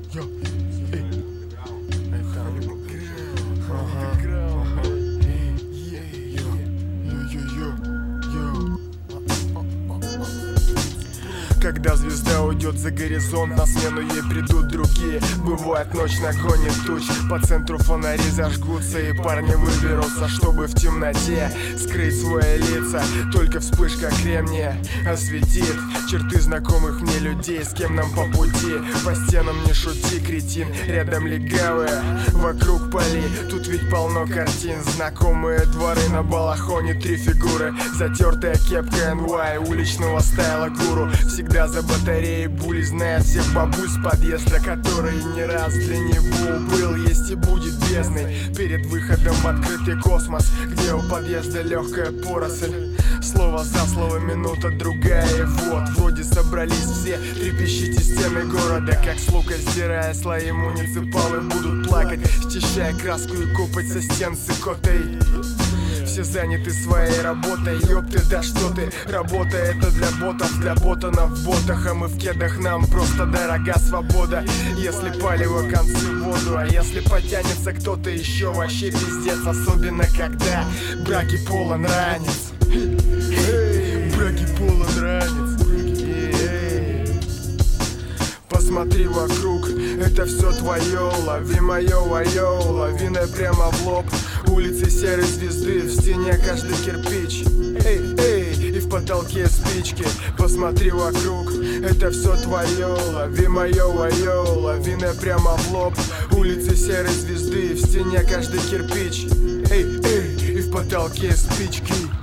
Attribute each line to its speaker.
Speaker 1: Когда звезда уйдет за горизонт, на смену ей придут другие. Бывает, ночь нагонит туч, по центру фонари зажгутся, и парни выберутся, чтобы в темноте скрыть свои лица. Только вспышка кремния осветит черты знакомых мне людей, с кем нам по пути. По стенам не шути, кретин, рядом легавые, вокруг поли. Тут ведь полно картин, знакомые дворы, на балахоне 3 фигуры. Затертая кепка NY, уличного стайла гуру. Всегда за батареей були, знает всех бабуль с подъезда, который не раз для него был, есть и будет бездной. Перед выходом в открытый космос, где у подъезда легкая поросль. Слово за слово, минута другая, и вот вроде собрались все. Трепещите стены города, как с лука сдирая слои. Муниципалы будут плакать, счищая краску и копать со стен с икотой. Все заняты своей работой, ёпты, да что ты. Работа это для ботанов в ботах, а мы в кедах, нам просто дорога свобода. Если палево концы в воду, а если потянется кто-то еще, вообще пиздец. Особенно когда браки полон ранец. Браки полон ранец. Посмотри вокруг, это все твое. Лови мое вайо, лавиной прямо в лоб. Улицы серой звезды, в стене каждый кирпич. Эй, эй, и в потолке спички. Посмотри вокруг, это все твое. Лови мое вайо, лавиной прямо в лоб. Улицы серой звезды, в стене каждый кирпич. Эй, эй, и в потолке спички.